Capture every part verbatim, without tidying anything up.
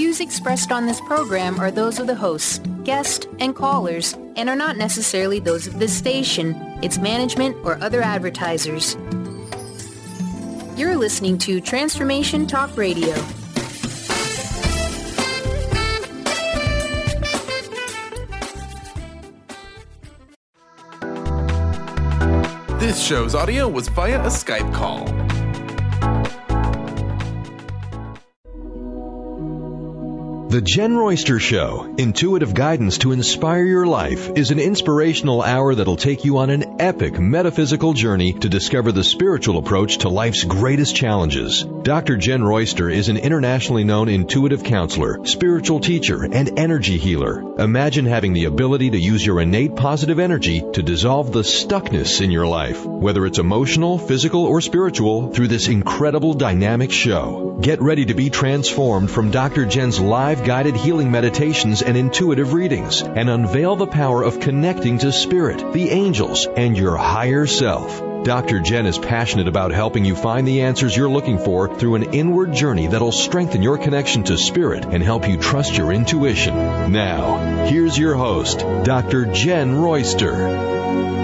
views expressed on this program are those of the hosts, guests, and callers, and are not necessarily those of this station, its management, or other advertisers. You're listening to Transformation Talk Radio. This show's audio was via a Skype call. The Jen Royster Show, intuitive guidance to inspire your life, is an inspirational hour that'll take you on an epic metaphysical journey to discover the spiritual approach to life's greatest challenges. Doctor Jen Royster is an internationally known intuitive counselor, spiritual teacher, and energy healer. Imagine having the ability to use your innate positive energy to dissolve the stuckness in your life, whether it's emotional, physical, or spiritual, through this incredible dynamic show. Get ready to be transformed from Doctor Jen's live guided healing meditations and intuitive readings, and unveil the power of connecting to spirit, the angels, and your higher self. Doctor Jen is passionate about helping you find the answers you're looking for through an inward journey that'll strengthen your connection to spirit and help you trust your intuition. Now, here's your host, Doctor Jen Royster.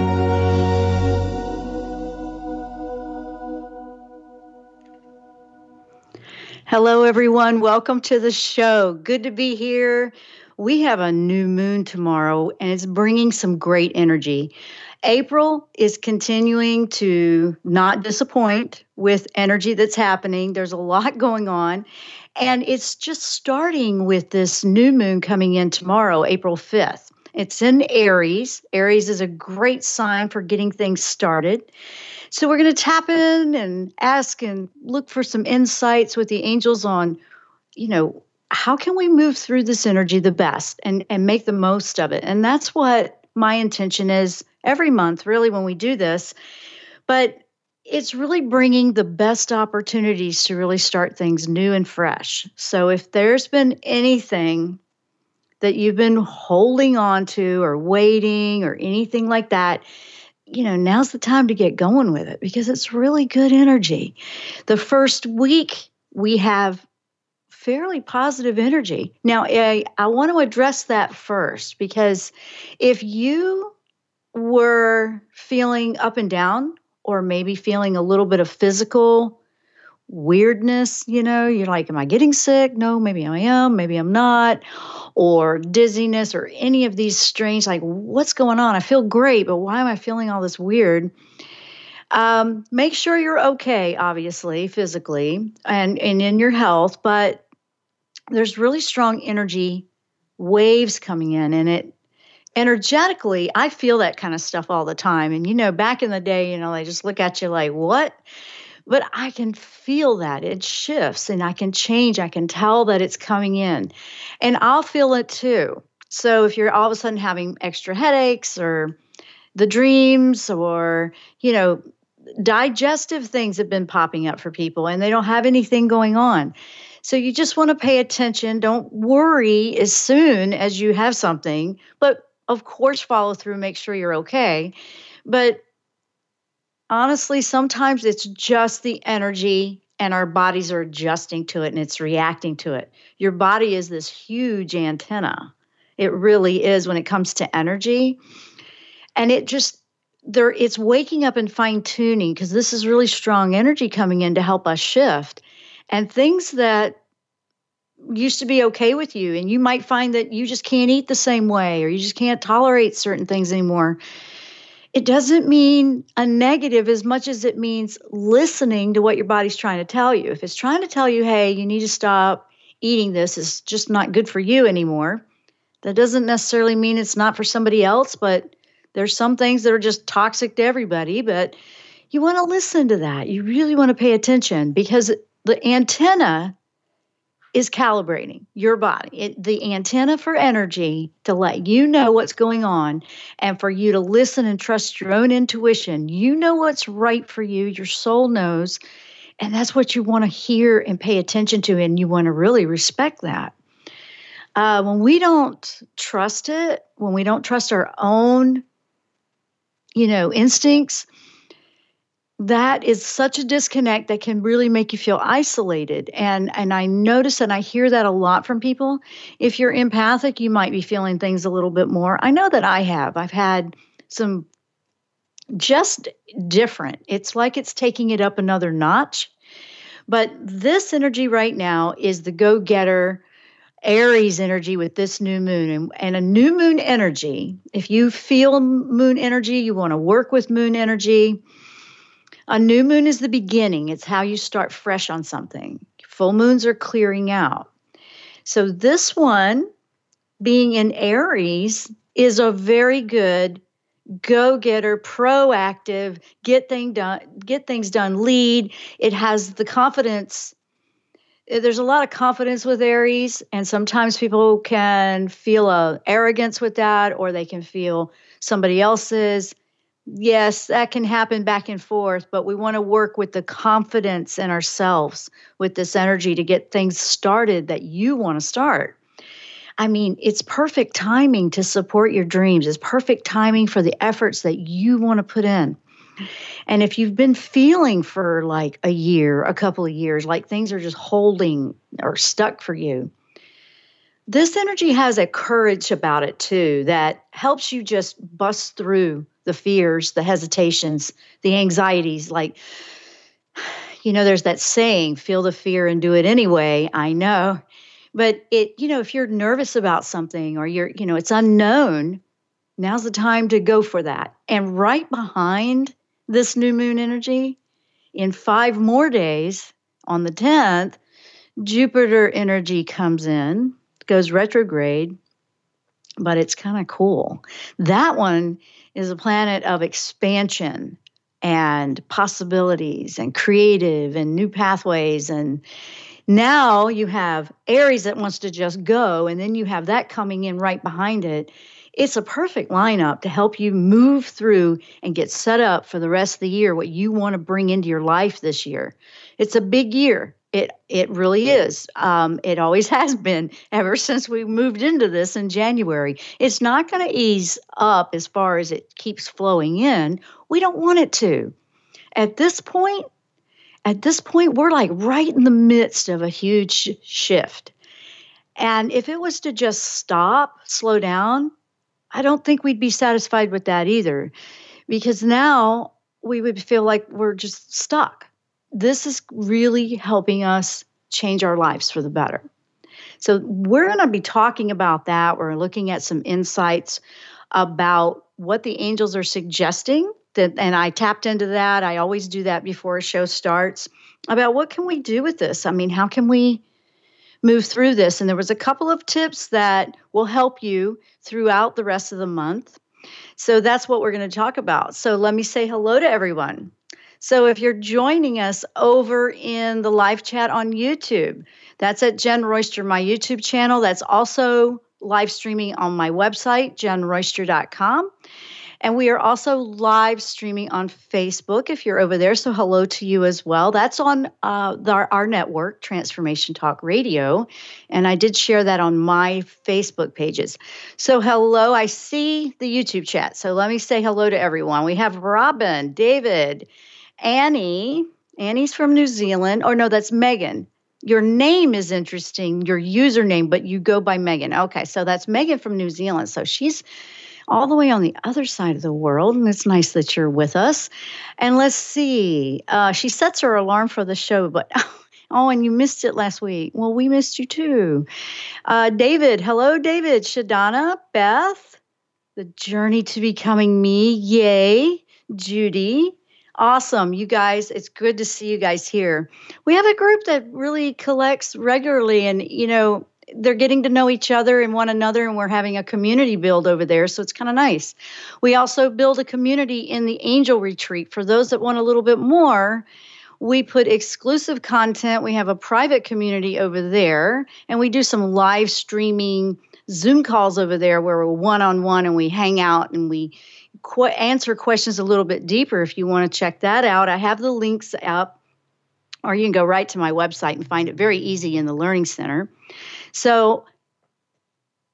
Hello, everyone. Welcome to the show. Good to be here. We have a new moon tomorrow, and it's bringing some great energy. April is continuing to not disappoint with energy that's happening. There's a lot going on, and it's just starting with this new moon coming in tomorrow, April fifth. It's in Aries. Aries is a great sign for getting things started. So we're going to tap in and ask and look for some insights with the angels on, you know, how can we move through this energy the best and, and make the most of it? And that's what my intention is every month, really, when we do this. But it's really bringing the best opportunities to really start things new and fresh. So if there's been anything that you've been holding on to or waiting or anything like that, you know, now's the time to get going with it because it's really good energy. The first week, we have fairly positive energy. Now, I, I want to address that first because if you were feeling up and down or maybe feeling a little bit of physical weirdness, you know, you're like, am I getting sick? No, maybe I am, maybe I'm not. Or dizziness or any of these strange, like, what's going on? I feel great, but why am I feeling all this weird? Um, make sure you're okay, obviously, physically and, and in your health, but there's really strong energy waves coming in, and it energetically, I feel that kind of stuff all the time. And, you know, back in the day, you know, they just look at you like, what? But I can feel that it shifts and I can change. I can tell that it's coming in and I'll feel it too. So if you're all of a sudden having extra headaches or the dreams or, you know, digestive things have been popping up for people and they don't have anything going on. So you just want to pay attention. Don't worry as soon as you have something, but of course, follow through, make sure you're okay. But honestly, sometimes it's just the energy and our bodies are adjusting to it and it's reacting to it. Your body is this huge antenna. It really is when it comes to energy. And it just, there, it's waking up and fine tuning because this is really strong energy coming in to help us shift. And things that used to be okay with you, and you might find that you just can't eat the same way or you just can't tolerate certain things anymore. It doesn't mean a negative as much as it means listening to what your body's trying to tell you. If it's trying to tell you, hey, you need to stop eating this, it's just not good for you anymore. That doesn't necessarily mean it's not for somebody else, but there's some things that are just toxic to everybody. But you want to listen to that. You really want to pay attention because the antenna is calibrating your body. It, the antenna for energy to let you know what's going on and for you to listen and trust your own intuition. You know what's right for you. Your soul knows. And that's what you want to hear and pay attention to. And you want to really respect that. Uh, when we don't trust it, when we don't trust our own, you know, instincts, that is such a disconnect that can really make you feel isolated. And and I notice and I hear that a lot from people. If you're empathic, you might be feeling things a little bit more. I know that I have. I've had some just different. It's like it's taking it up another notch. But this energy right now is the go-getter Aries energy with this new moon. And, and a new moon energy, if you feel moon energy, you want to work with moon energy. A new moon is the beginning. It's how you start fresh on something. Full moons are clearing out. So this one, being in Aries, is a very good go-getter, proactive, get thing done, get things done lead. It has the confidence. There's a lot of confidence with Aries, and sometimes people can feel a arrogance with that, or they can feel somebody else's. Yes, that can happen back and forth, but we want to work with the confidence in ourselves with this energy to get things started that you want to start. I mean, it's perfect timing to support your dreams. It's perfect timing for the efforts that you want to put in. And if you've been feeling for like a year, a couple of years, like things are just holding or stuck for you, this energy has a courage about it too that helps you just bust through the fears, the hesitations, the anxieties. Like, you know, there's that saying, feel the fear and do it anyway. I know. But it, you know, if you're nervous about something or you're, you know, it's unknown, now's the time to go for that. And right behind this new moon energy, in five more days, on the tenth, Jupiter energy comes in, goes retrograde, but it's kind of cool. That one is a planet of expansion and possibilities and creative and new pathways. And now you have Aries that wants to just go, and then you have that coming in right behind it. It's a perfect lineup to help you move through and get set up for the rest of the year, what you want to bring into your life this year. It's a big year. It it really is. Um, it always has been ever since we moved into this in January. It's not going to ease up as far as it keeps flowing in. We don't want it to. At this point, at this point, we're like right in the midst of a huge shift. And if it was to just stop, slow down, I don't think we'd be satisfied with that either, because now we would feel like we're just stuck. This is really helping us change our lives for the better. So we're going to be talking about that. We're looking at some insights about what the angels are suggesting. That, and I tapped into that. I always do that before a show starts, about what can we do with this? I mean, how can we move through this? And there was a couple of tips that will help you throughout the rest of the month. So that's what we're going to talk about. So let me say hello to everyone. So if you're joining us over in the live chat on YouTube, that's at Jen Royster, my YouTube channel. That's also live streaming on my website, jen royster dot com. And we are also live streaming on Facebook if you're over there. So hello to you as well. That's on uh, the, our network, Transformation Talk Radio. And I did share that on my Facebook pages. So hello, I see the YouTube chat. So let me say hello to everyone. We have Robin, David, Annie. Annie's from New Zealand. Or no, that's Megan. Your name is interesting, your username, but you go by Megan. Okay, so that's Megan from New Zealand. So she's all the way on the other side of the world, and it's nice that you're with us. And let's see. Uh, she sets her alarm for the show, but oh, and you missed it last week. Well, we missed you too. Uh, David, hello, David. Shadana, Beth, the journey to becoming me. Yay, Judy. Awesome. You guys, it's good to see you guys here. We have a group that really collects regularly, and, you know, they're getting to know each other and one another, and we're having a community build over there. So it's kind of nice. We also build a community in the Angel Retreat. For those that want a little bit more, we put exclusive content. We have a private community over there, and we do some live streaming Zoom calls over there where we're one-on-one and we hang out and we qu- answer questions a little bit deeper. If you want to check that out, I have the links up, or you can go right to my website and find it very easy in the Learning Center. So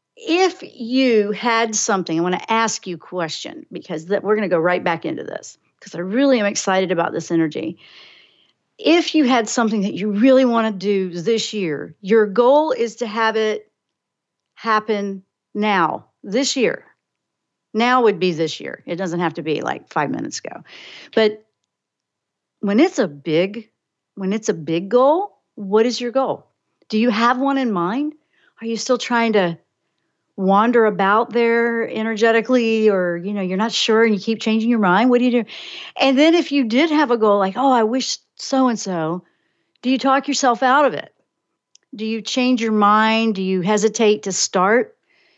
if you had something, I want to ask you a question, because that, we're going to go right back into this. because I really am excited about this energy. If you had something that you really want to do this year, your goal is to have it happen now, this year. Now would be this year. It doesn't have to be like five minutes ago. But when it's a big, when it's a big goal, what is your goal? Do you have one in mind? Are you still trying to wander about there energetically, or, you know, you're not sure and you keep changing your mind? What do you do? And then if you did have a goal, like, oh, I wish so-and-so, do you talk yourself out of it? Do you change your mind? Do you hesitate to start?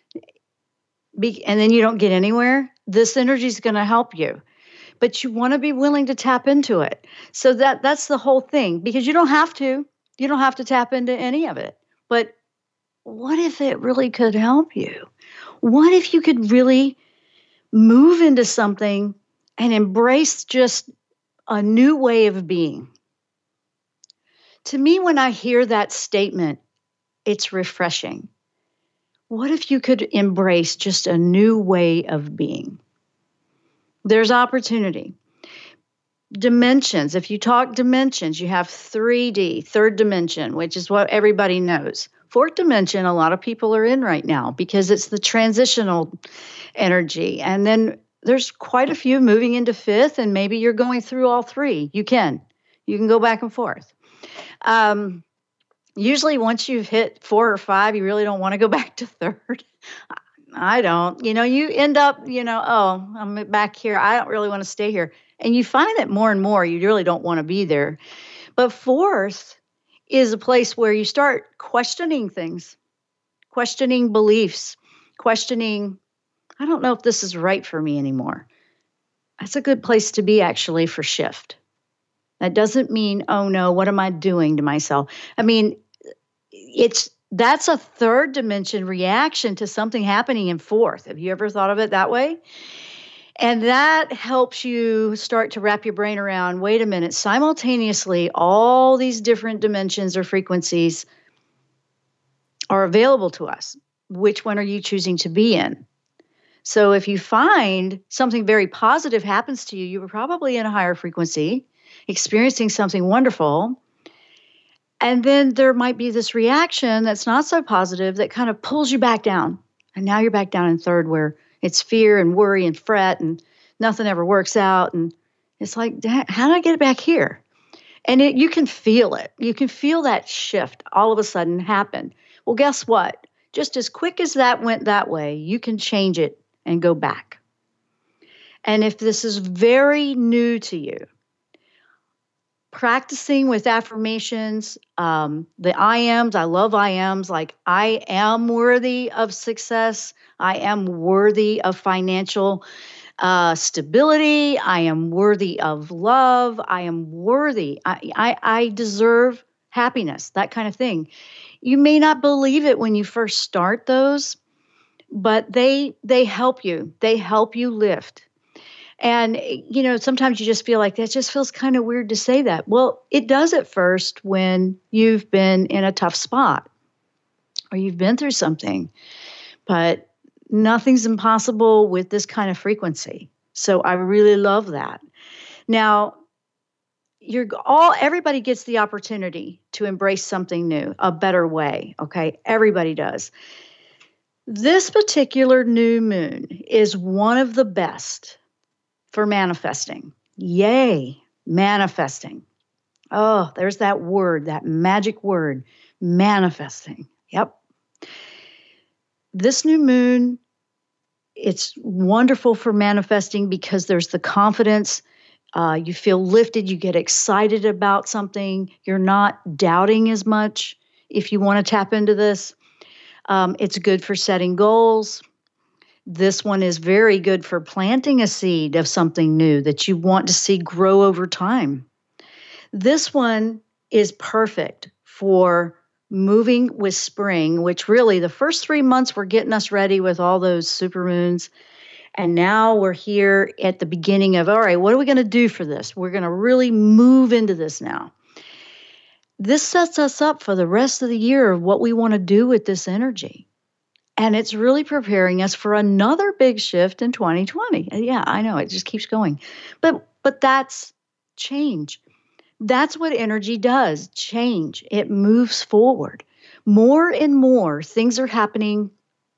Be- and then you don't get anywhere? This energy is going to help you. But you want to be willing to tap into it. So that that's the whole thing, because you don't have to. You don't have to tap into any of it. But what if it really could help you? What if you could really move into something and embrace just a new way of being? To me, when I hear that statement, it's refreshing. What if you could embrace just a new way of being? There's opportunity. Dimensions. If you talk dimensions, you have three D, third dimension, which is what everybody knows. Fourth dimension, a lot of people are in right now because it's the transitional energy. And then there's quite a few moving into fifth, and maybe you're going through all three. You can. You can go back and forth. Um, usually once you've hit four or five, you really don't want to go back to third. I don't. You know, you end up, you know, oh, I'm back here. I don't really want to stay here. And you find that more and more, you really don't want to be there. But fourth is a place where you start questioning things, questioning beliefs, questioning, I don't know if this is right for me anymore. That's a good place to be, actually, for shift. That doesn't mean, oh no, what am I doing to myself? I mean, it's that's a third dimension reaction to something happening in fourth. Have you ever thought of it that way? And that helps you start to wrap your brain around, wait a minute, simultaneously, all these different dimensions or frequencies are available to us. Which one are you choosing to be in? So if you find something very positive happens to you, you were probably in a higher frequency, experiencing something wonderful. And then there might be this reaction that's not so positive that kind of pulls you back down. And now you're back down in third, where it's fear and worry and fret and nothing ever works out. And it's like, how do I get it back here? And it, you can feel it. You can feel that shift all of a sudden happen. Well, guess what? Just as quick as that went that way, you can change it and go back. And if this is very new to you, practicing with affirmations, um, the I ams, I love I ams, like I am worthy of success. I am worthy of financial uh, stability. I am worthy of love. I am worthy. I, I, I deserve happiness, that kind of thing. You may not believe it when you first start those, but they they help you. They help you lift. And, you know, sometimes you just feel like that just feels kind of weird to say that. Well, it does at first when you've been in a tough spot or you've been through something. But nothing's impossible with this kind of frequency. So I really love that. Now, you're all everybody gets the opportunity to embrace something new, a better way. Okay, everybody does. This particular new moon is one of the best for manifesting. Yay, manifesting. Oh, there's that word, that magic word, manifesting. Yep. This new moon, it's wonderful for manifesting because there's the confidence. Uh, you feel lifted. You get excited about something. You're not doubting as much if you want to tap into this. Um, it's good for setting goals. This one is very good for planting a seed of something new that you want to see grow over time. This one is perfect for moving with spring, which really the first three months were getting us ready with all those supermoons. And now we're here at the beginning of, all right, what are we going to do for this? We're going to really move into this now. This sets us up for the rest of the year of what we want to do with this energy. And it's really preparing us for another big shift in twenty twenty. Yeah, I know, it just keeps going. But But that's change. That's what energy does, change. It moves forward. More and more things are happening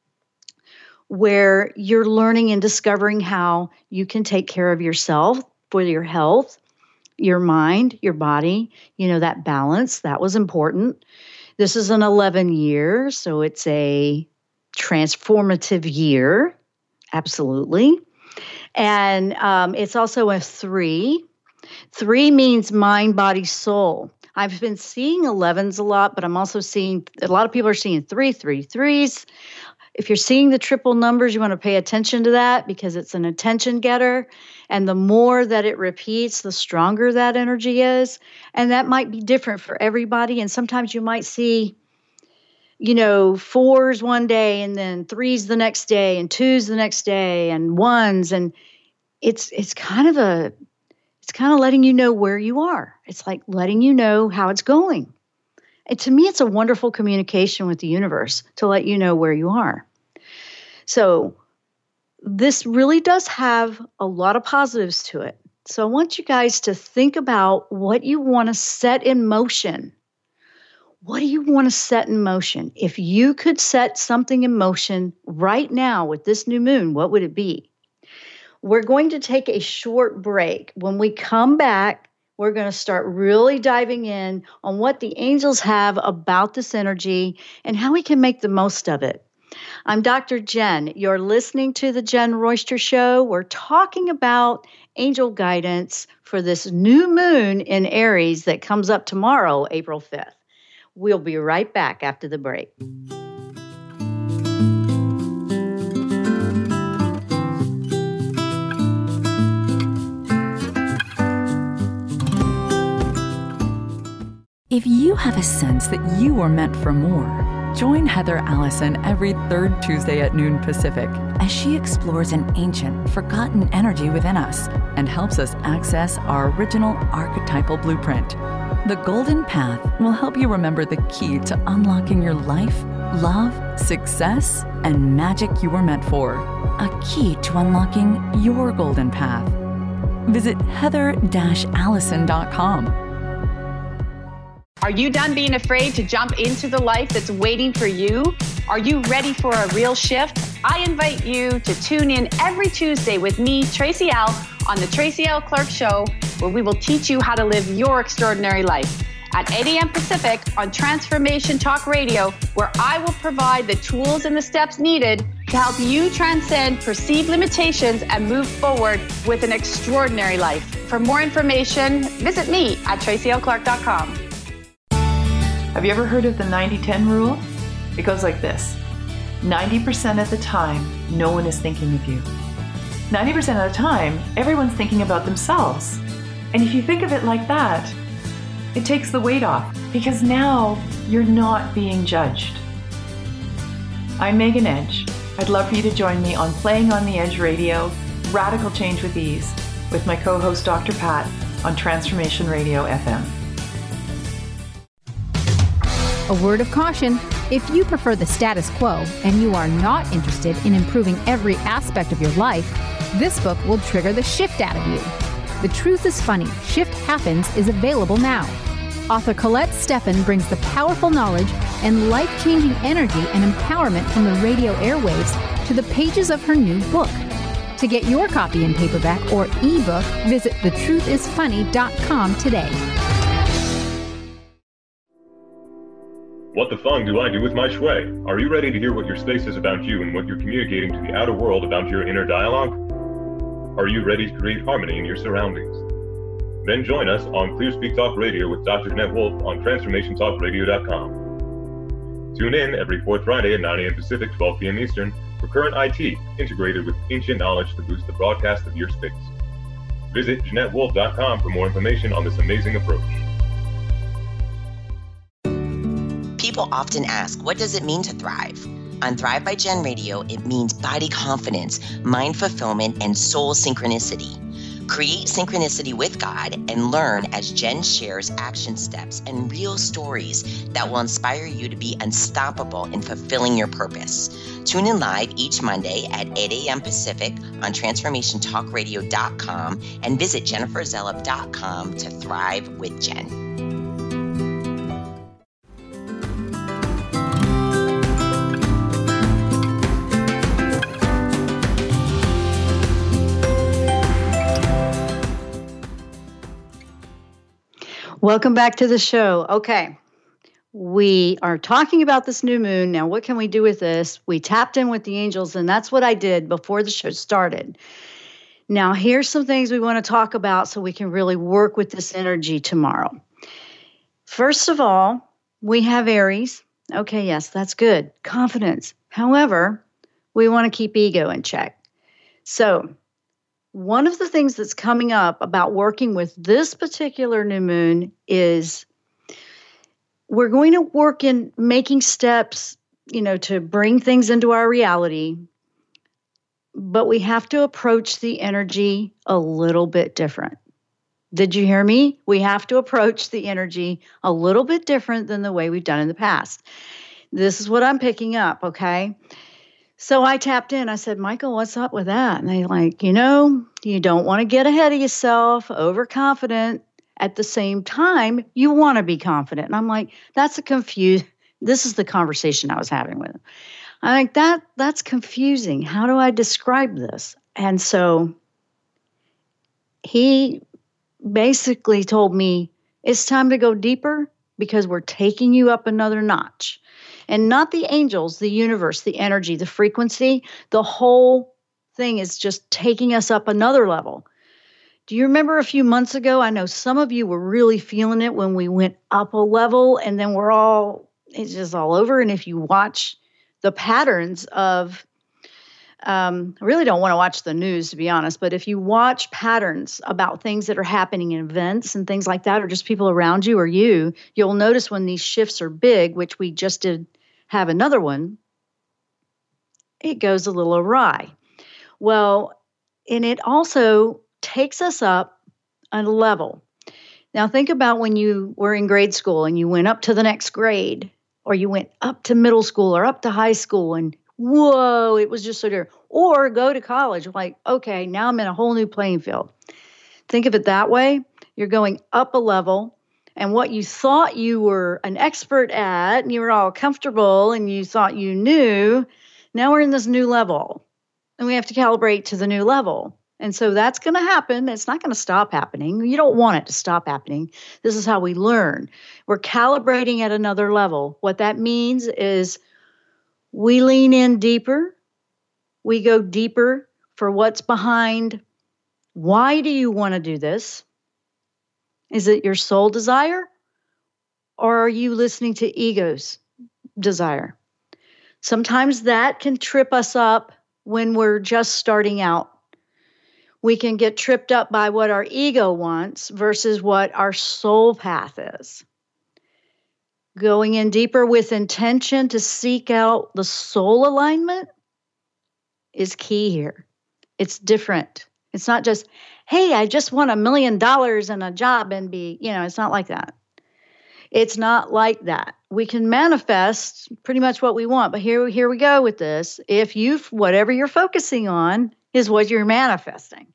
where you're learning and discovering how you can take care of yourself for your health, your mind, your body, you know, that balance. That was important. This is an eleven year, so it's a transformative year. Absolutely. And um, it's also a three. Three means mind, body, soul. I've been seeing elevens a lot, but I'm also seeing a lot of people are seeing three, three, threes. If you're seeing the triple numbers, you want to pay attention to that because it's an attention getter. And the more that it repeats, the stronger that energy is. And that might be different for everybody. And sometimes you might see, you know, fours one day and then threes the next day and twos the next day and ones. And it's it's kind of a, it's kind of letting you know where you are. It's like letting you know how it's going. And to me, it's a wonderful communication with the universe to let you know where you are. So this really does have a lot of positives to it. So I want you guys to think about what you want to set in motion. What do you want to set in motion? If you could set something in motion right now with this new moon, what would it be? We're going to take a short break. When we come back, we're going to start really diving in on what the angels have about this energy and how we can make the most of it. I'm Doctor Jen. You're listening to The Jen Royster Show. We're talking about angel guidance for this new moon in Aries that comes up tomorrow, April fifth. We'll be right back after the break. If you have a sense that you are meant for more, join Heather Allison every third Tuesday at noon Pacific as she explores an ancient, forgotten energy within us and helps us access our original archetypal blueprint. The Golden Path will help you remember the key to unlocking your life, love, success, and magic you were meant for. A key to unlocking your golden path. Visit heather dash allison dot com. Are you done being afraid to jump into the life that's waiting for you? Are you ready for a real shift? I invite you to tune in every Tuesday with me, Tracy L, on the Tracy L Clark Show, where we will teach you how to live your extraordinary life. At eight a.m. Pacific on Transformation Talk Radio, where I will provide the tools and the steps needed to help you transcend perceived limitations and move forward with an extraordinary life. For more information, visit me at tracy l clark dot com. Have you ever heard of the ninety ten rule? It goes like this. ninety percent of the time, no one is thinking of you. ninety percent of the time, everyone's thinking about themselves. And if you think of it like that, it takes the weight off because now you're not being judged. I'm Megan Edge. I'd love for you to join me on Playing on the Edge Radio, Radical Change with Ease, with my co-host Doctor Pat on Transformation Radio F M. A word of caution, if you prefer the status quo and you are not interested in improving every aspect of your life, this book will trigger the shift out of you. The Truth is Funny, Shift Happens is available now. Author Colette Steffen brings the powerful knowledge and life-changing energy and empowerment from the radio airwaves to the pages of her new book. To get your copy in paperback or ebook, visit the truth is funny dot com today. What the fung do I do with my shui? Are you ready to hear what your space is about you and what you're communicating to the outer world about your inner dialogue? Are you ready to create harmony in your surroundings? Then join us on Clear Speak Talk Radio with Doctor Jeanette Wolf on transformation talk radio dot com. Tune in every fourth Friday at nine a.m. Pacific, twelve p.m. Eastern for current I T integrated with ancient knowledge to boost the broadcast of your space. Visit jeanette wolf dot com for more information on this amazing approach. People often ask, what does it mean to thrive? On Thrive by Jen Radio, it means body confidence, mind fulfillment, and soul synchronicity. Create synchronicity with God and learn as Jen shares action steps and real stories that will inspire you to be unstoppable in fulfilling your purpose. Tune in live each Monday at eight a.m. Pacific on transformation talk radio dot com and visit jennifer zellup dot com to thrive with Jen. Welcome back to the show. Okay. We are talking about this new moon. Now, what can we do with this? We tapped in with the angels, and that's what I did before the show started. Now, here's some things we want to talk about so we can really work with this energy tomorrow. First of all, we have Aries. Okay, yes, that's good. Confidence. However, we want to keep ego in check. So, one of the things that's coming up about working with this particular new moon is we're going to work in making steps, you know, to bring things into our reality, but we have to approach the energy a little bit different. Did you hear me? We have to approach the energy a little bit different than the way we've done in the past. This is what I'm picking up, okay? So I tapped in. I said, Michael, what's up with that? And they like, you know, you don't want to get ahead of yourself, overconfident. At the same time, you want to be confident. And I'm like, that's a confused. This is the conversation I was having with him. I'm like, that that's confusing. How do I describe this? And so he basically told me, it's time to go deeper because we're taking you up another notch. And not the angels, the universe, the energy, the frequency, the whole thing is just taking us up another level. Do you remember a few months ago? I know some of you were really feeling it when we went up a level and then we're all, it's just all over. And if you watch the patterns of, um, I really don't want to watch the news, to be honest, but if you watch patterns about things that are happening in events and things like that, or just people around you or you, you'll notice when these shifts are big, which we just did have another one, it goes a little awry. Well, and it also takes us up a level. Now think about when you were in grade school and you went up to the next grade, or you went up to middle school or up to high school and whoa, it was just so different. Or go to college, like, okay, now I'm in a whole new playing field. Think of it that way. You're going up a level, and what you thought you were an expert at, and you were all comfortable, and you thought you knew, now we're in this new level, and we have to calibrate to the new level. And so that's going to happen. It's not going to stop happening. You don't want it to stop happening. This is how we learn. We're calibrating at another level. What that means is we lean in deeper. We go deeper for what's behind. Why do you want to do this? Is it your soul desire? Or are you listening to ego's desire? Sometimes that can trip us up when we're just starting out. We can get tripped up by what our ego wants versus what our soul path is. Going in deeper with intention to seek out the soul alignment is key here. It's different. It's not just, hey, I just want a million dollars and a job and be, you know, it's not like that. It's not like that. We can manifest pretty much what we want, but here, here we go with this. If you, whatever you're focusing on is what you're manifesting.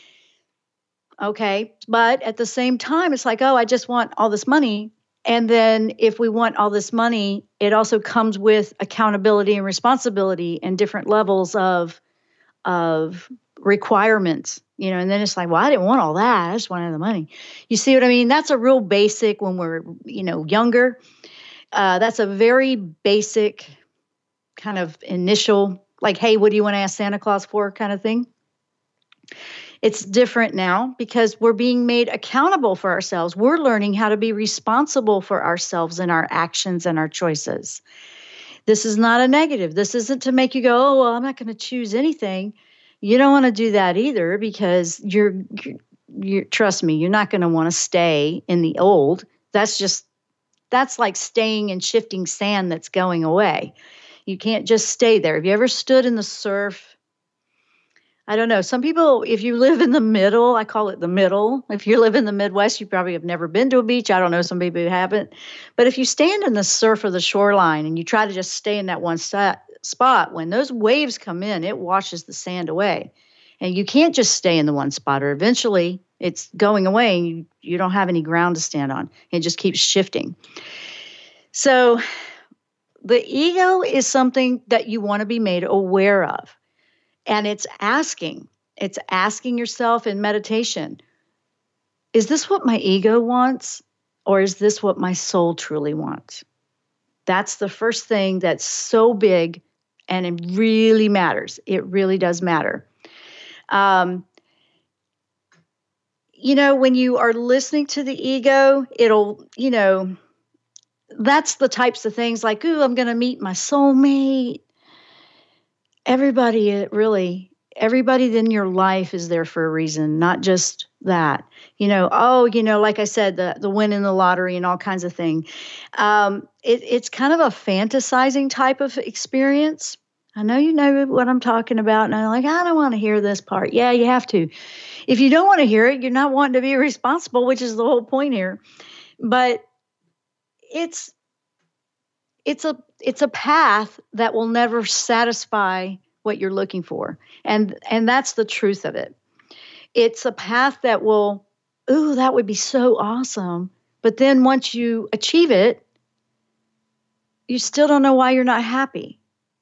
Okay, but at the same time, it's like, oh, I just want all this money. And then if we want all this money, it also comes with accountability and responsibility and different levels of, of requirements, you know, and then it's like, well, I didn't want all that. I just wanted the money. You see what I mean? That's a real basic when we're, you know, younger. Uh, that's a very basic kind of initial, like, hey, what do you want to ask Santa Claus for kind of thing? It's different now because we're being made accountable for ourselves. We're learning how to be responsible for ourselves and our actions and our choices. This is not a negative. This isn't to make you go, oh, well, I'm not going to choose anything. You don't want to do that either because you're, you're trust me, you're not going to want to stay in the old. That's just, that's like staying and shifting sand that's going away. You can't just stay there. Have you ever stood in the surf I don't know. Some people, if you live in the middle, I call it the middle. If you live in the Midwest, you probably have never been to a beach. I don't know. Some people who haven't. But if you stand in the surf or the shoreline and you try to just stay in that one sta- spot, when those waves come in, it washes the sand away. And you can't just stay in the one spot, or eventually it's going away and you, you don't have any ground to stand on. It just keeps shifting. So the ego is something that you want to be made aware of. And it's asking, it's asking yourself in meditation, is this what my ego wants? Or is this what my soul truly wants? That's the first thing that's so big, and it really matters. It really does matter. Um, you know, when you are listening to the ego, it'll, you know, that's the types of things like, ooh, I'm going to meet my soulmate. Everybody, really, everybody in your life is there for a reason, not just that. You know, oh, you know, like I said, the the win in the lottery and all kinds of things. Um, it, it's kind of a fantasizing type of experience. I know you know what I'm talking about, and I'm like, I don't want to hear this part. Yeah, you have to. If you don't want to hear it, you're not wanting to be responsible, which is the whole point here. But it's it's a it's a path that will never satisfy what you're looking for. And and that's the truth of it. It's a path that will, ooh, that would be so awesome. But then once you achieve it, you still don't know why you're not happy.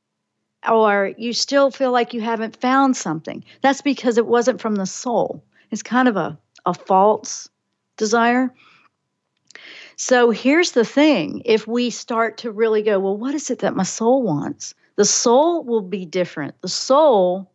Or you still feel like you haven't found something. That's because it wasn't from the soul. It's kind of a, a false desire. So here's the thing. If we start to really go, well, what is it that my soul wants? The soul will be different. The soul,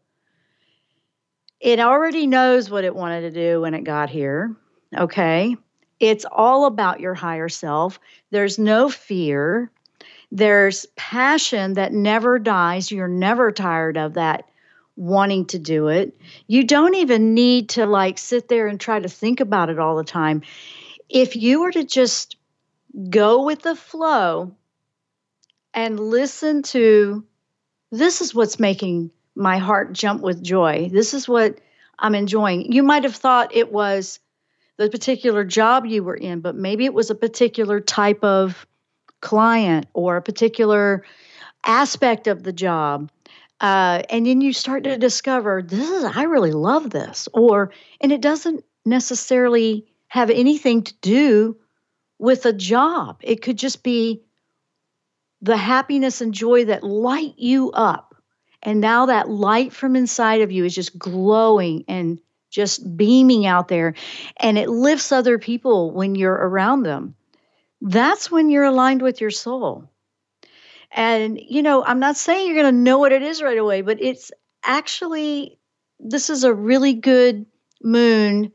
it already knows what it wanted to do when it got here, okay? It's all about your higher self. There's no fear. There's passion that never dies. You're never tired of that, wanting to do it. You don't even need to like sit there and try to think about it all the time. If you were to just go with the flow and listen to, this is what's making my heart jump with joy. This is what I'm enjoying. You might have thought it was the particular job you were in, but maybe it was a particular type of client or a particular aspect of the job. Uh, and then you start to discover, this is, I really love this. Or, and it doesn't necessarily have anything to do with a job. It could just be the happiness and joy that light you up. And now that light from inside of you is just glowing and just beaming out there. And it lifts other people when you're around them. That's when you're aligned with your soul. And, you know, I'm not saying you're going to know what it is right away, but it's actually, this is a really good moon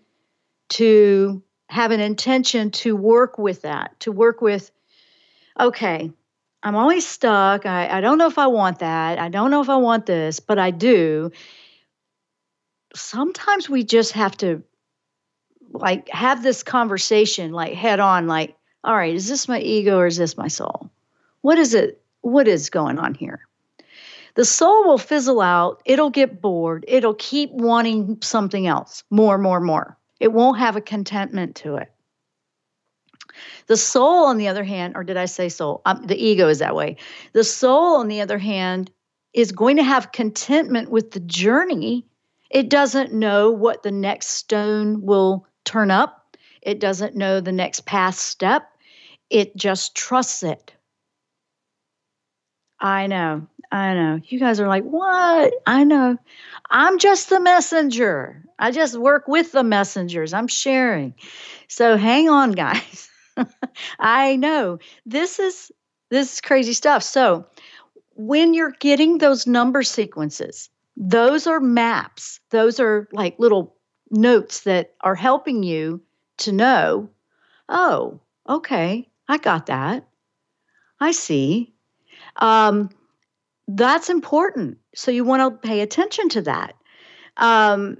to have an intention to work with that, to work with, okay, I'm always stuck. I, I don't know if I want that. I don't know if I want this, but I do. Sometimes we just have to like have this conversation like head on, like, all right, is this my ego or is this my soul? What is it? What is going on here? The soul will fizzle out. It'll get bored. It'll keep wanting something else, more, more, more. It won't have a contentment to it. The soul, on the other hand, or did I say soul? Um, the ego is that way. The soul, on the other hand, is going to have contentment with the journey. It doesn't know what the next stone will turn up. It doesn't know the next path step. It just trusts it. I know. I know. You guys are like, what? I know. I'm just the messenger. I just work with the messengers. I'm sharing. So hang on, guys. I know. This is this is crazy stuff. So when you're getting those number sequences, those are maps. Those are like little notes that are helping you to know, oh, okay, I got that. I see. Um, that's important. So you want to pay attention to that. Um,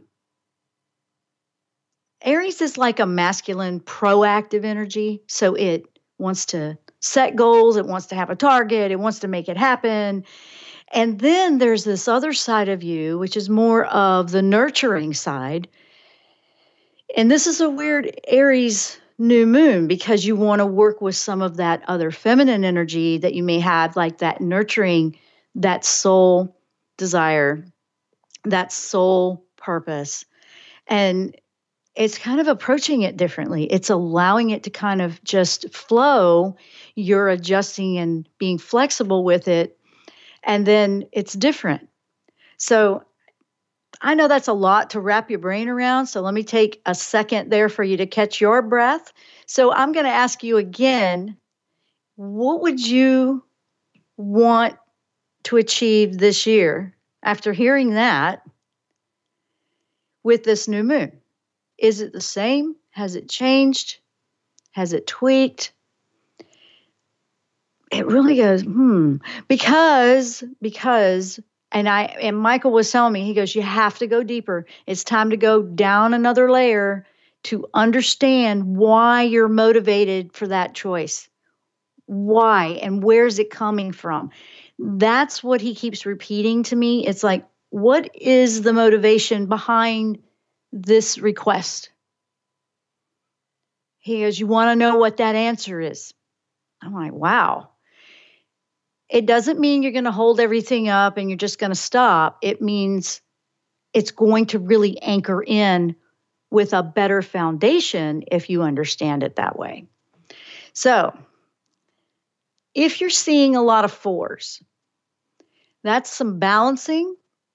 Aries is like a masculine, proactive energy. So it wants to set goals. It wants to have a target. It wants to make it happen. And then there's this other side of you, which is more of the nurturing side. And this is a weird Aries new moon because you want to work with some of that other feminine energy that you may have, like that nurturing, that soul desire, that soul purpose. And it's kind of approaching it differently. It's allowing it to kind of just flow. You're adjusting and being flexible with it. And then it's different. So I know that's a lot to wrap your brain around. So let me take a second there for you to catch your breath. So I'm going to ask you again, what would you want to achieve this year after hearing that with this new moon? Is it the same? Has it changed? Has it tweaked? It really goes, hmm, because, because, and I, and Michael was telling me, he goes, you have to go deeper. It's time to go down another layer to understand why you're motivated for that choice. Why and where's it coming from? That's what he keeps repeating to me. It's like, what is the motivation behind this request? He goes, you want to know what that answer is? I'm like, wow. It doesn't mean you're going to hold everything up and you're just going to stop. It means it's going to really anchor in with a better foundation if you understand it that way. So if you're seeing a lot of fours, that's some balancing.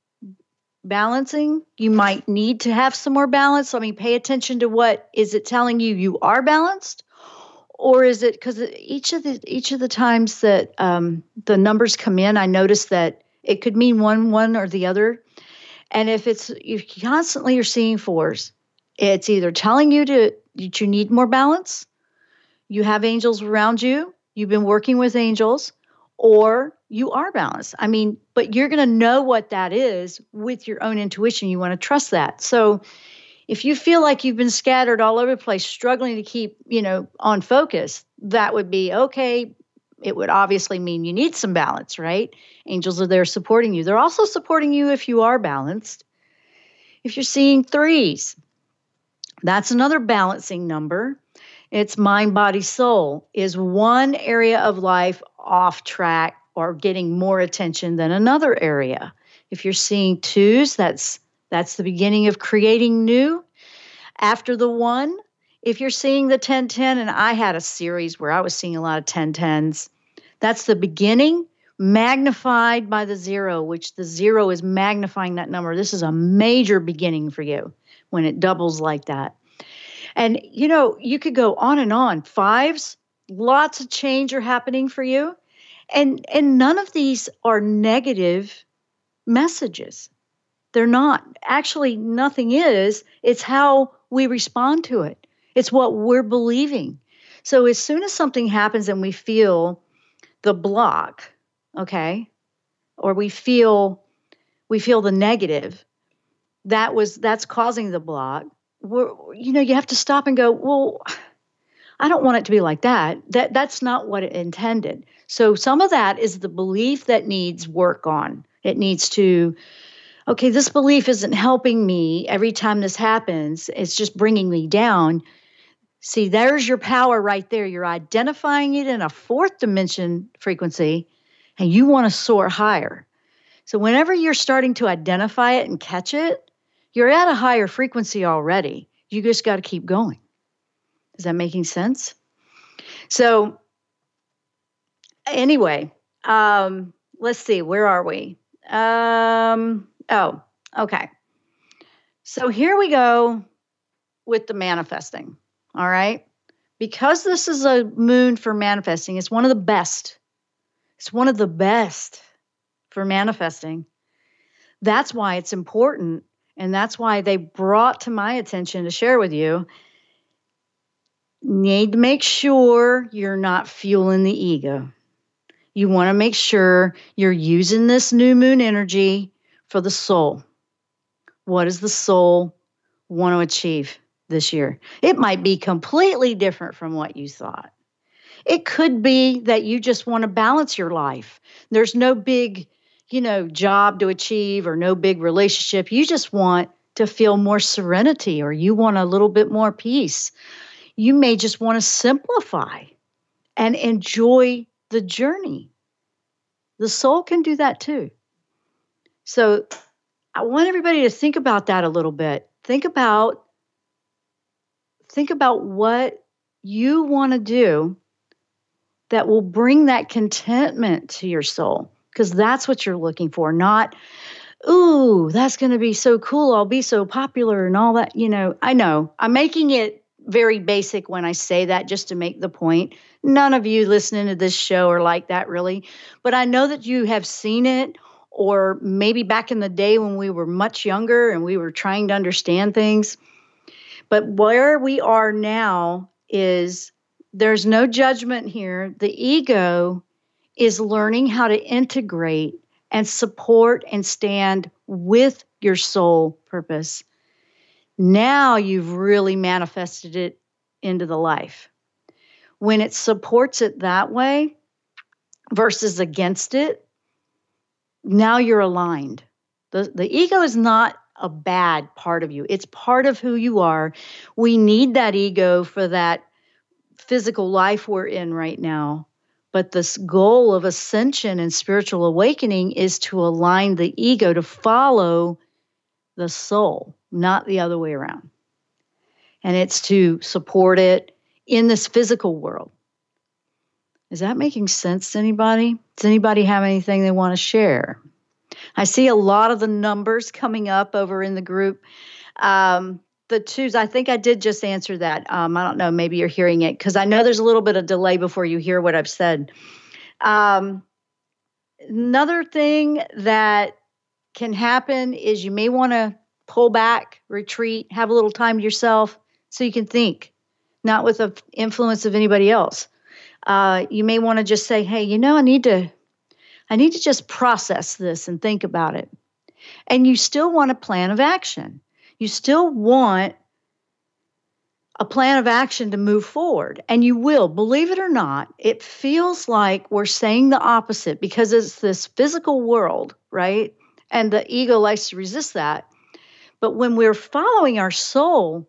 Balancing, you might need to have some more balance. I mean, pay attention to what is it telling you you are balanced, or is it because each of the each of the times that um, the numbers come in, I notice that it could mean one one or the other. And if it's if you constantly are seeing fours, it's either telling you to that you need more balance, you have angels around you, you've been working with angels, or you are balanced. I mean, but you're going to know what that is with your own intuition. You want to trust that. So if you feel like you've been scattered all over the place, struggling to keep, you know, on focus, that would be okay. It would obviously mean you need some balance, right? Angels are there supporting you. They're also supporting you if you are balanced. If you're seeing threes, that's another balancing number. It's mind, body, soul. Is one area of life off track or getting more attention than another area? If you're seeing twos, that's that's the beginning of creating new. After the one, if you're seeing the ten ten, and I had a series where I was seeing a lot of ten tens, that's the beginning magnified by the zero, which the zero is magnifying that number. This is a major beginning for you when it doubles like that. And, you know, you could go on and on. Fives, lots of change are happening for you. And and none of these are negative messages. They're not. Actually, nothing is. It's how we respond to it. It's what we're believing. So as soon as something happens and we feel the block, okay, or we feel we feel the negative, that was that's causing the block. We're, you know, you have to stop and go, well, I don't want it to be like that. That that's not what it intended. So some of that is the belief that needs work on. It needs to, okay, this belief isn't helping me every time this happens. It's just bringing me down. See, there's your power right there. You're identifying it in a fourth dimension frequency, and you want to soar higher. So whenever you're starting to identify it and catch it, you're at a higher frequency already. You just got to keep going. Is that making sense? So anyway, um, let's see, where are we? Um, oh, okay. So here we go with the manifesting, all right? Because this is a moon for manifesting, it's one of the best. It's one of the best for manifesting. That's why it's important, and that's why they brought to my attention to share with you. Need to make sure you're not fueling the ego. You want to make sure you're using this new moon energy for the soul. What does the soul want to achieve this year? It might be completely different from what you thought. It could be that you just want to balance your life. There's no big, you know, job to achieve or no big relationship. You just want to feel more serenity, or you want a little bit more peace. You may just want to simplify and enjoy the journey. The soul can do that too. So I want everybody to think about that a little bit. Think about, think about what you want to do that will bring that contentment to your soul, because that's what you're looking for, not, ooh, that's going to be so cool, I'll be so popular and all that. You know, I know I'm making it very basic when I say that, just to make the point. None of you listening to this show are like that, really. But I know that you have seen it, or maybe back in the day when we were much younger and we were trying to understand things. But where we are now is there's no judgment here. The ego is learning how to integrate and support and stand with your soul purpose. Now you've really manifested it into the life. When it supports it that way versus against it, now you're aligned. The, the ego is not a bad part of you. It's part of who you are. We need that ego for that physical life we're in right now. But this goal of ascension and spiritual awakening is to align the ego to follow the soul, not the other way around. And it's to support it in this physical world. Is that making sense to anybody? Does anybody have anything they want to share? I see a lot of the numbers coming up over in the group. Um, the twos, I think I did just answer that. Um, I don't know, maybe you're hearing it, because I know there's a little bit of delay before you hear what I've said. Um, another thing that can happen is you may want to pull back, retreat, have a little time to yourself so you can think, not with the influence of anybody else. Uh, you may want to just say, hey, you know, I need to, I need to just process this and think about it. And you still want a plan of action. You still want a plan of action to move forward. And you will, believe it or not. It feels like we're saying the opposite because it's this physical world, right? And the ego likes to resist that. But when we're following our soul,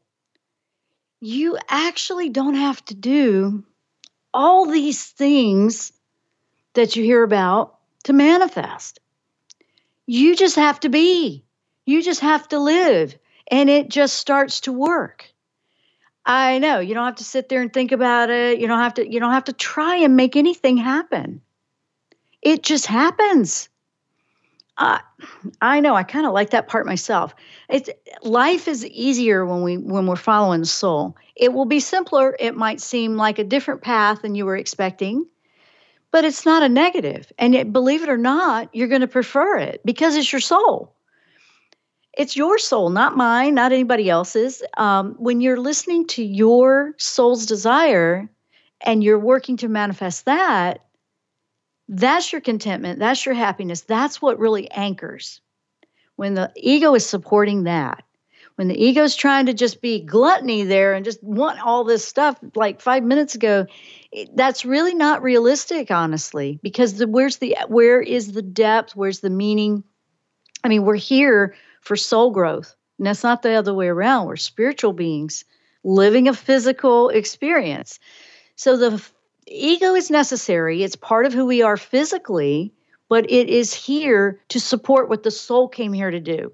you actually don't have to do all these things that you hear about to manifest. You just have to be. You just have to live. And it just starts to work. I know you don't have to sit there and think about it. You don't have to, you don't have to try and make anything happen. It just happens. Uh, I know. I kind of like that part myself. It's life is easier when we when we're following the soul. It will be simpler. It might seem like a different path than you were expecting, but it's not a negative. And yet, believe it or not, you're going to prefer it because it's your soul. It's your soul, not mine, not anybody else's. Um, when you're listening to your soul's desire and you're working to manifest that, that's your contentment. That's your happiness. That's what really anchors. When the ego is supporting that, when the ego is trying to just be gluttony there and just want all this stuff like five minutes ago, it, that's really not realistic, honestly, because the, where's the, where is the depth? Where's the meaning? I mean, we're here for soul growth. And that's not the other way around. We're spiritual beings living a physical experience. So the f- ego is necessary. It's part of who we are physically, but it is here to support what the soul came here to do.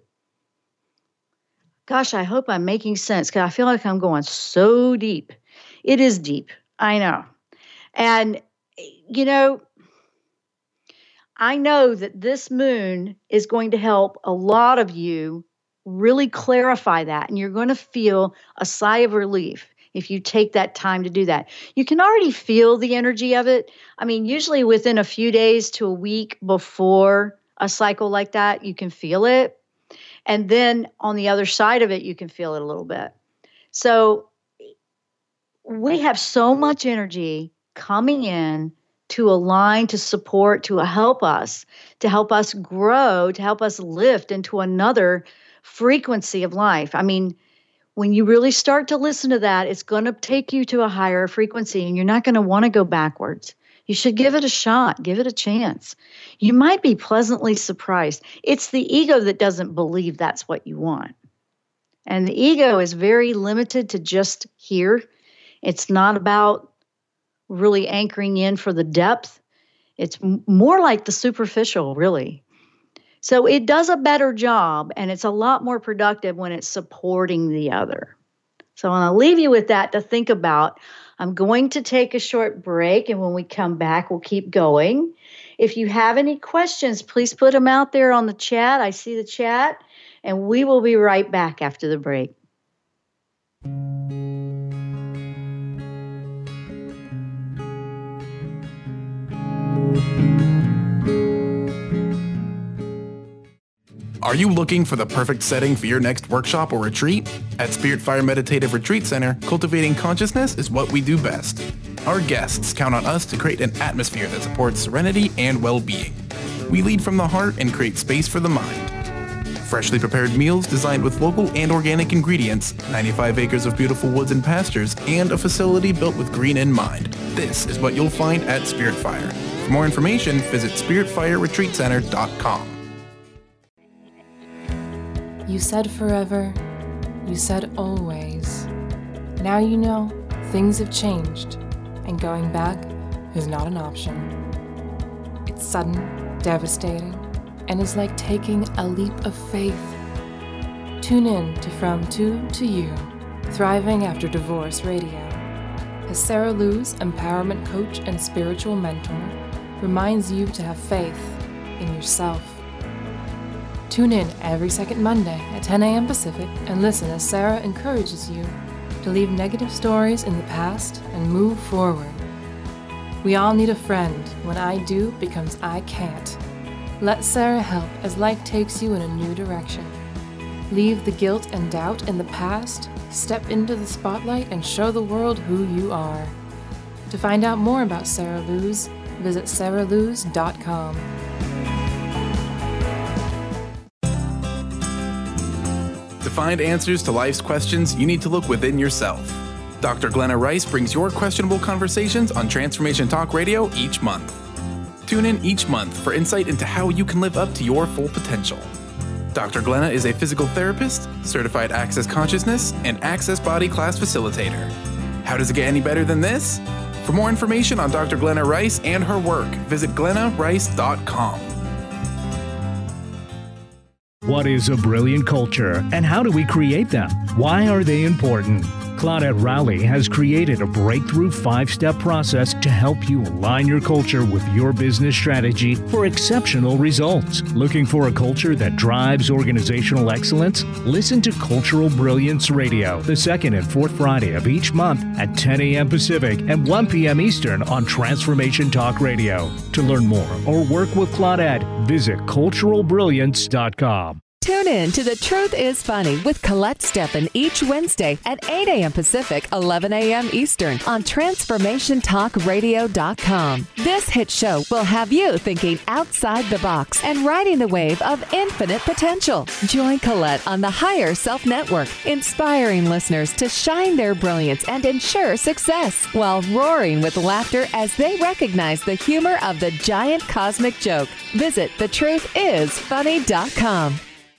Gosh, I hope I'm making sense because I feel like I'm going so deep. It is deep. I know. And, you know, I know that this moon is going to help a lot of you really clarify that. And you're going to feel a sigh of relief if you take that time to do that. You can already feel the energy of it. I mean, usually within a few days to a week before a cycle like that, you can feel it. And then on the other side of it, you can feel it a little bit. So we have so much energy coming in to align, to support, to help us, to help us grow, to help us lift into another frequency of life. I mean, when you really start to listen to that, it's going to take you to a higher frequency and you're not going to want to go backwards. You should give it a shot. Give it a chance. You might be pleasantly surprised. It's the ego that doesn't believe that's what you want. And the ego is very limited to just here. It's not about really anchoring in for the depth. It's m- more like the superficial, really. So it does a better job, and it's a lot more productive when it's supporting the other. So I'm going to leave you with that to think about. I'm going to take a short break, and when we come back, we'll keep going. If you have any questions, please put them out there on the chat. I see the chat, and we will be right back after the break. Are you looking for the perfect setting for your next workshop or retreat? At Spirit Fire Meditative Retreat Center, cultivating consciousness is what we do best. Our guests count on us to create an atmosphere that supports serenity and well-being. We lead from the heart and create space for the mind. Freshly prepared meals designed with local and organic ingredients, ninety-five acres of beautiful woods and pastures, and a facility built with green in mind. This is what you'll find at Spirit Fire. For more information, visit spirit fire retreat center dot com. You said forever, you said always. Now you know things have changed, and going back is not an option. It's sudden, devastating, and is like taking a leap of faith. Tune in to From Two to You, Thriving After Divorce Radio, as Sarah Luz, empowerment coach and spiritual mentor, reminds you to have faith in yourself. Tune in every second Monday at ten a.m. Pacific and listen as Sarah encourages you to leave negative stories in the past and move forward. We all need a friend. When I do becomes I can't. Let Sarah help as life takes you in a new direction. Leave the guilt and doubt in the past, step into the spotlight, and show the world who you are. To find out more about Sarah Luz, visit sarah luz dot com. To find answers to life's questions, you need to look within yourself. Doctor Glenna Rice brings your questionable conversations on Transformation Talk Radio each month. Tune in each month for insight into how you can live up to your full potential. Doctor Glenna is a physical therapist, certified Access Consciousness, and Access Body Class facilitator. How does it get any better than this? For more information on Doctor Glenna Rice and her work, visit glenna rice dot com. What is a brilliant culture, and how do we create them? Why are they important? Claudette Rowley has created a breakthrough five-step process to help you align your culture with your business strategy for exceptional results. Looking for a culture that drives organizational excellence? Listen to Cultural Brilliance Radio the second and fourth Friday of each month at ten a.m. Pacific and one p.m. Eastern on Transformation Talk Radio. To learn more or work with Claudette, visit cultural brilliance dot com. Tune in to The Truth is Funny with Colette Steffen each Wednesday at eight a.m. Pacific, eleven a.m. Eastern on transformation talk radio dot com. This hit show will have you thinking outside the box and riding the wave of infinite potential. Join Colette on the Higher Self Network, inspiring listeners to shine their brilliance and ensure success while roaring with laughter as they recognize the humor of the giant cosmic joke. Visit the truth is funny dot com.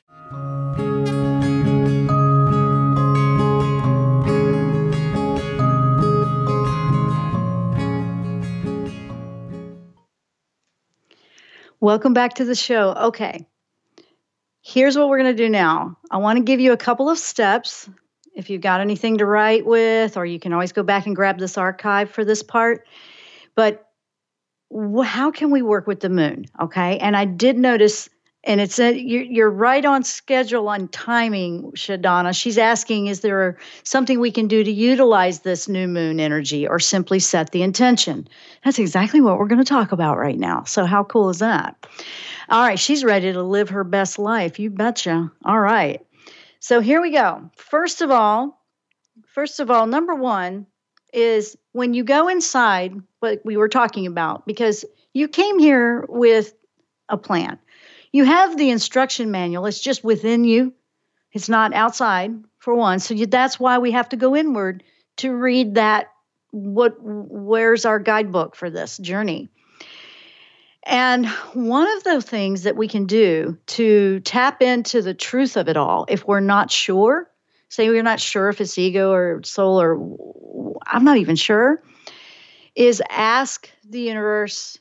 Welcome back to the show. Okay, here's what we're going to do now. I want to give you a couple of steps. If you've got anything to write with, or you can always go back and grab this archive for this part. But wh- how can we work with the moon? Okay, and I did notice, and it's a, you're, you're right on schedule on timing, Shadana. She's asking, is there something we can do to utilize this new moon energy or simply set the intention? That's exactly what we're going to talk about right now. So how cool is that? All right, she's ready to live her best life. You betcha. All right. So here we go. First of all, first of all, number one is when you go inside, what we were talking about, because you came here with a plan. You have the instruction manual. It's just within you. It's not outside, for one. So you, that's why we have to go inward to read that what, where's our guidebook for this journey? And one of the things that we can do to tap into the truth of it all, if we're not sure, say we're not sure if it's ego or soul or I'm not even sure, is ask the universe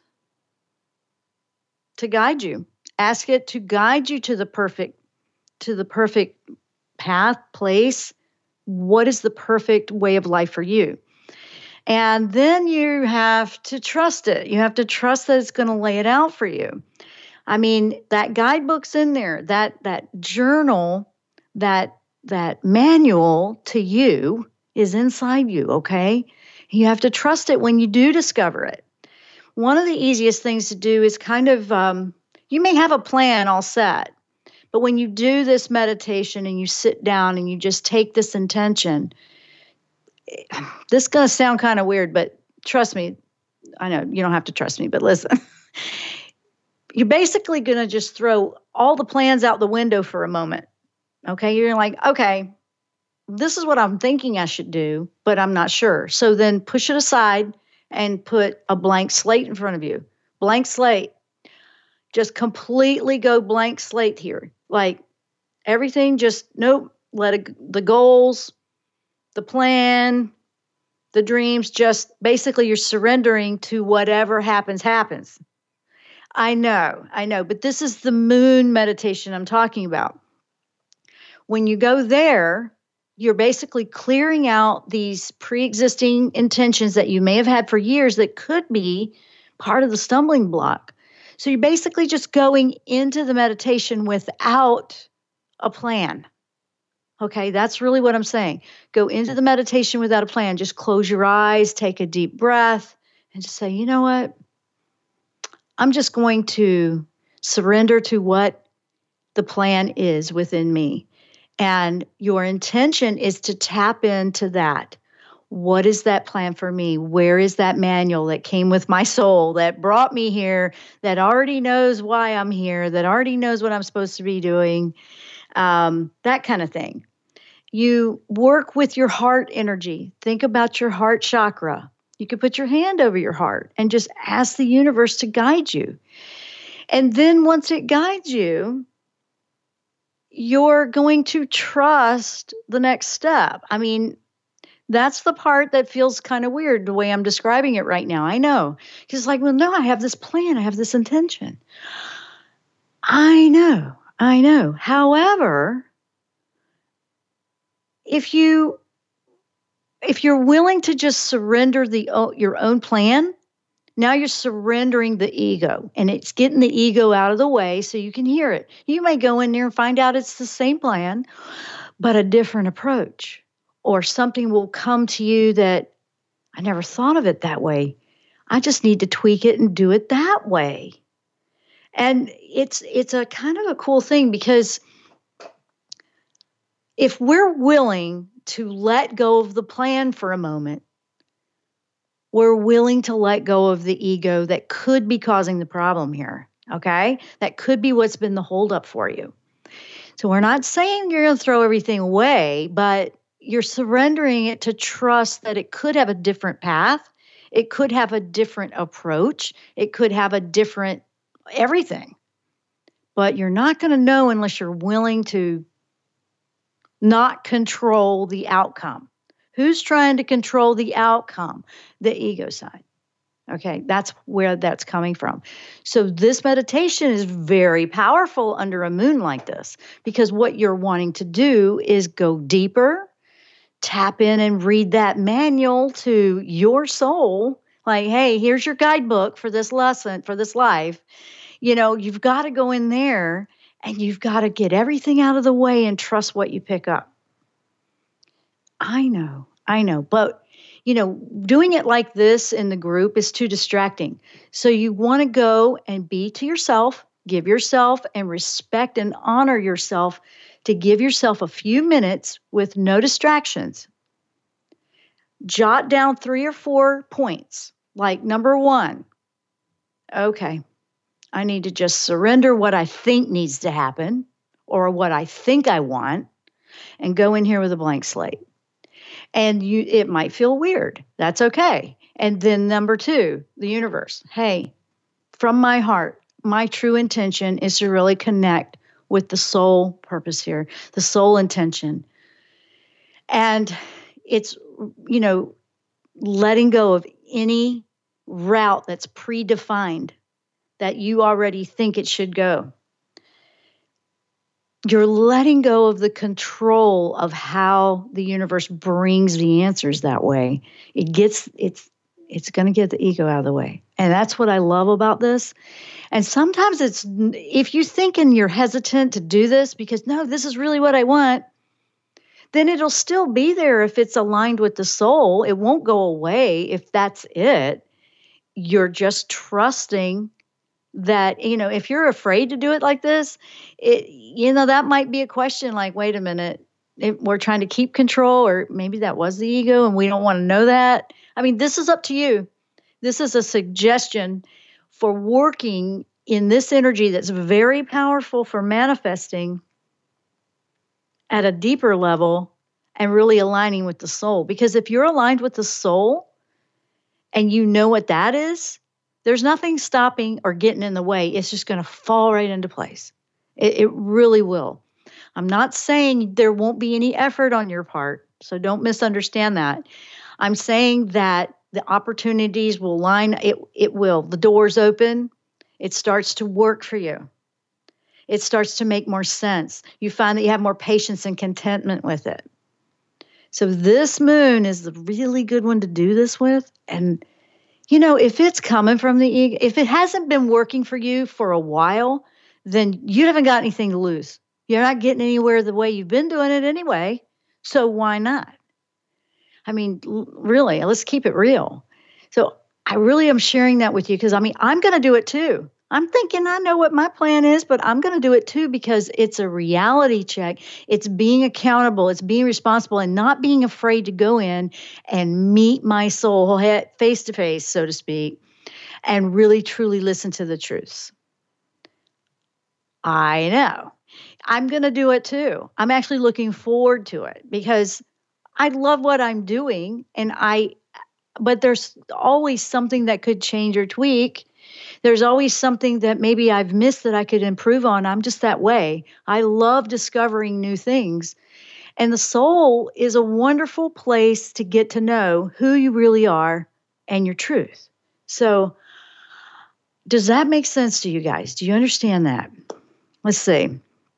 to guide you. Ask it to guide you to the perfect, to the perfect path, place. What is the perfect way of life for you? And then you have to trust it. You have to trust that it's going to lay it out for you. I mean, that guidebook's in there, that that journal, that that manual to you is inside you, okay? You have to trust it when you do discover it. One of the easiest things to do is kind of, um, you may have a plan all set, but when you do this meditation and you sit down and you just take this intention, this is going to sound kind of weird, but trust me, I know you don't have to trust me, but listen. You're basically going to just throw all the plans out the window for a moment. Okay, you're like, okay, this is what I'm thinking I should do, but I'm not sure. So then push it aside and put a blank slate in front of you. Blank slate. Just completely go blank slate here. Like everything just, nope, let it, the goals, the plan, the dreams, just basically you're surrendering to whatever happens, happens. I know, I know, but this is the moon meditation I'm talking about. When you go there, you're basically clearing out these pre-existing intentions that you may have had for years that could be part of the stumbling block. So you're basically just going into the meditation without a plan. Okay, that's really what I'm saying. Go into the meditation without a plan. Just close your eyes, take a deep breath, and just say, you know what? I'm just going to surrender to what the plan is within me. And your intention is to tap into that. What is that plan for me? Where is that manual that came with my soul, that brought me here, that already knows why I'm here, that already knows what I'm supposed to be doing, um, that kind of thing. You work with your heart energy. Think about your heart chakra. You could put your hand over your heart and just ask the universe to guide you. And then once it guides you, you're going to trust the next step. I mean, that's the part that feels kind of weird, the way I'm describing it right now. I know. Because it's like, well, no, I have this plan. I have this intention. I know. I know. However, if you if you're willing to just surrender the your own plan, now you're surrendering the ego, and it's getting the ego out of the way so you can hear it. You may go in there and find out it's the same plan, but a different approach, or something will come to you that I never thought of it that way. I just need to tweak it and do it that way. And it's it's a kind of a cool thing, because if we're willing to let go of the plan for a moment, we're willing to let go of the ego that could be causing the problem here, okay? That could be what's been the holdup for you. So we're not saying you're going to throw everything away, but you're surrendering it to trust that it could have a different path. It could have a different approach. It could have a different everything. But you're not going to know unless you're willing to not control the outcome. Who's trying to control the outcome? The ego side. Okay, that's where that's coming from. So this meditation is very powerful under a moon like this, because what you're wanting to do is go deeper, tap in and read that manual to your soul. Like, hey, here's your guidebook for this lesson, for this life. You know, you've got to go in there and you've got to get everything out of the way and trust what you pick up. I know, I know. But, you know, doing it like this in the group is too distracting. So you want to go and be to yourself, give yourself and respect and honor yourself to give yourself a few minutes with no distractions. Jot down three or four points. Like number one, okay, I need to just surrender what I think needs to happen or what I think I want and go in here with a blank slate. And you, it might feel weird. That's okay. And then number two, the universe. Hey, from my heart, my true intention is to really connect with the soul purpose here, the soul intention. And it's, you know, letting go of any route that's predefined that you already think it should go. You're letting go of the control of how the universe brings the answers that way. It gets, it's, it's going to get the ego out of the way. And that's what I love about this. And sometimes it's, if you think and you're hesitant to do this because, no, this is really what I want, then it'll still be there if it's aligned with the soul. It won't go away if that's it. You're just trusting that, you know, if you're afraid to do it like this, it, you know, that might be a question like, wait a minute, if we're trying to keep control, or maybe that was the ego and we don't want to know that. I mean, this is up to you. This is a suggestion for working in this energy that's very powerful for manifesting at a deeper level and really aligning with the soul. Because if you're aligned with the soul and you know what that is, there's nothing stopping or getting in the way. It's just going to fall right into place. It, it really will. I'm not saying there won't be any effort on your part, so don't misunderstand that. I'm saying that the opportunities will line, it, it will. The doors open. It starts to work for you. It starts to make more sense. You find that you have more patience and contentment with it. So this moon is the really good one to do this with. And you know, if it's coming from the ego, if it hasn't been working for you for a while, then you haven't got anything to lose. You're not getting anywhere the way you've been doing it anyway. So why not? I mean, really, let's keep it real. So I really am sharing that with you because, I mean, I'm going to do it too. I'm thinking I know what my plan is, but I'm going to do it too because it's a reality check. It's being accountable. It's being responsible and not being afraid to go in and meet my soul face to face, so to speak, and really truly listen to the truths. I know. I'm going to do it too. I'm actually looking forward to it because I love what I'm doing, and I, but there's always something that could change or tweak. There's always something that maybe I've missed that I could improve on. I'm just that way. I love discovering new things. And the soul is a wonderful place to get to know who you really are and your truth. So does that make sense to you guys? Do you understand that? Let's see.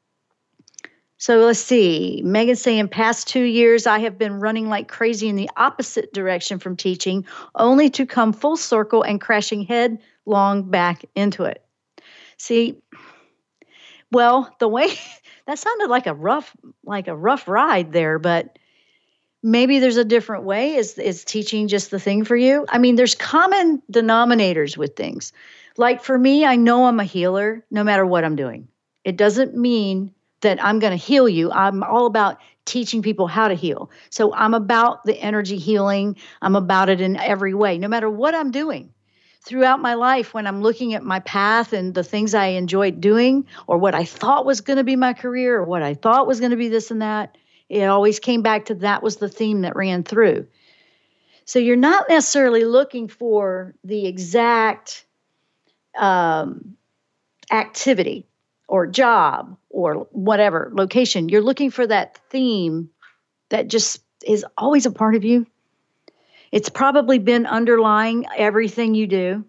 So let's see. Megan's saying, past two years, I have been running like crazy in the opposite direction from teaching, only to come full circle and crashing headlong back into it. See, well, the way that sounded like a rough, like a rough ride there, but maybe there's a different way. Is is teaching just the thing for you? I mean, there's common denominators with things. Like for me, I know I'm a healer no matter what I'm doing. It doesn't mean that I'm going to heal you. I'm all about teaching people how to heal. So I'm about the energy healing. I'm about it in every way, no matter what I'm doing. Throughout my life, when I'm looking at my path and the things I enjoyed doing, or what I thought was going to be my career, or what I thought was going to be this and that, it always came back to that was the theme that ran through. So you're not necessarily looking for the exact um, activity or job or whatever location. You're looking for that theme that just is always a part of you. It's probably been underlying everything you do.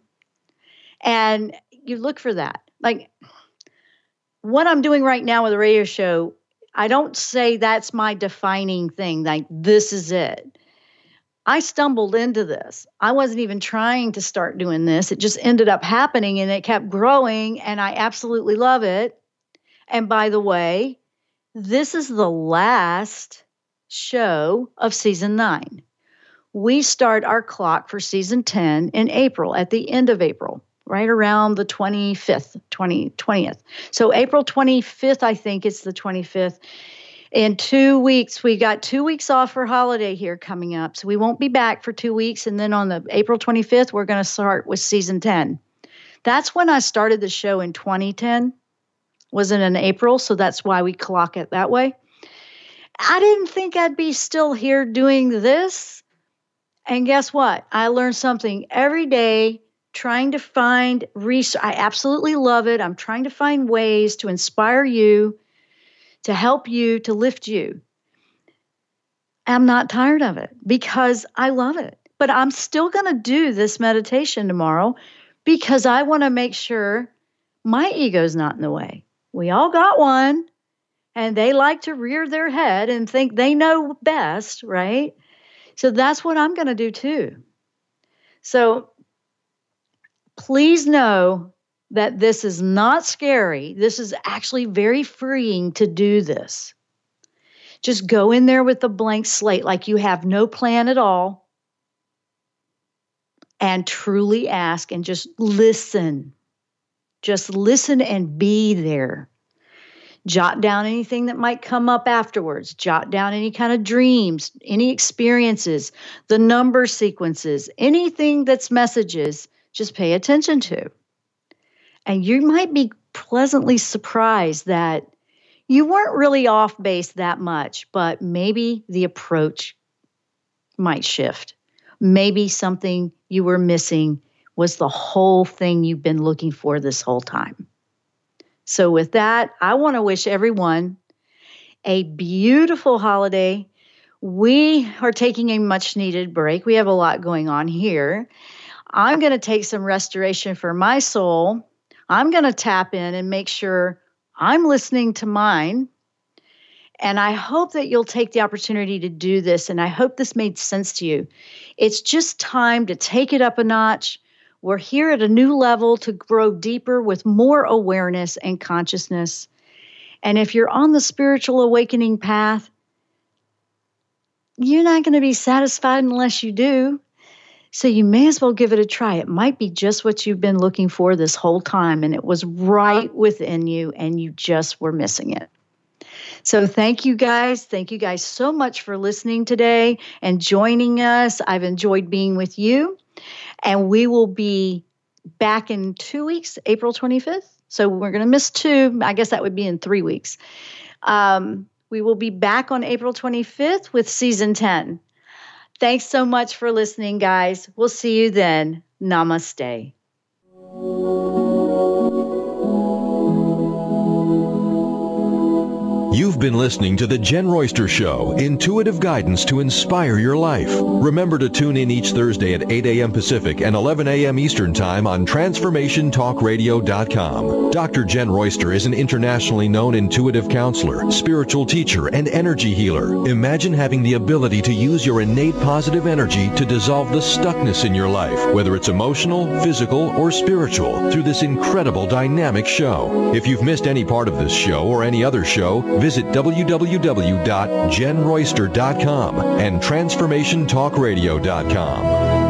And you look for that. Like what I'm doing right now with the radio show, I don't say that's my defining thing, like this is it. I stumbled into this. I wasn't even trying to start doing this. It just ended up happening and it kept growing and I absolutely love it. And by the way, this is the last show of season nine. We start our clock for season ten in April, at the end of April, right around the twenty-fifth, twentieth. So April twenty-fifth, I think it's the twenty-fifth. In two weeks, we got two weeks off for holiday here coming up. So we won't be back for two weeks. And then on the April twenty-fifth, we're going to start with season ten. That's when I started the show in twenty ten. Wasn't in April. So that's why we clock it that way. I didn't think I'd be still here doing this. And guess what? I learned something every day, trying to find research. I absolutely love it. I'm trying to find ways to inspire you, to help you, to lift you. I'm not tired of it because I love it. But I'm still going to do this meditation tomorrow because I want to make sure my ego's not in the way. We all got one, and they like to rear their head and think they know best, right? So that's what I'm going to do too. So please know that this is not scary. This is actually very freeing to do this. Just go in there with a blank slate, like you have no plan at all, and truly ask and just listen. Just listen and be there. Jot down anything that might come up afterwards. Jot down any kind of dreams, any experiences, the number sequences, anything that's messages, just pay attention to. And you might be pleasantly surprised that you weren't really off base that much, but maybe the approach might shift. Maybe something you were missing was the whole thing you've been looking for this whole time. So with that, I want to wish everyone a beautiful holiday. We are taking a much needed break. We have a lot going on here. I'm going to take some restoration for my soul. I'm going to tap in and make sure I'm listening to mine. And I hope that you'll take the opportunity to do this. And I hope this made sense to you. It's just time to take it up a notch. We're here at a new level to grow deeper with more awareness and consciousness. And if you're on the spiritual awakening path, you're not going to be satisfied unless you do. So you may as well give it a try. It might be just what you've been looking for this whole time, and it was right within you, and you just were missing it. So thank you guys. Thank you guys so much for listening today and joining us. I've enjoyed being with you. And we will be back in two weeks, April twenty-fifth. So we're going to miss two. I guess that would be in three weeks. Um, we will be back on April twenty-fifth with season ten. Thanks so much for listening, guys. We'll see you then. Namaste. You've been listening to The Jen Royster Show, intuitive guidance to inspire your life. Remember to tune in each Thursday at eight a.m. Pacific and eleven a.m. Eastern Time on Transformation Talk Radio dot com. Doctor Jen Royster is an internationally known intuitive counselor, spiritual teacher, and energy healer. Imagine having the ability to use your innate positive energy to dissolve the stuckness in your life, whether it's emotional, physical, or spiritual, through this incredible dynamic show. If you've missed any part of this show or any other show, visit w w w dot jen royster dot com and Transformation Talk Radio dot com.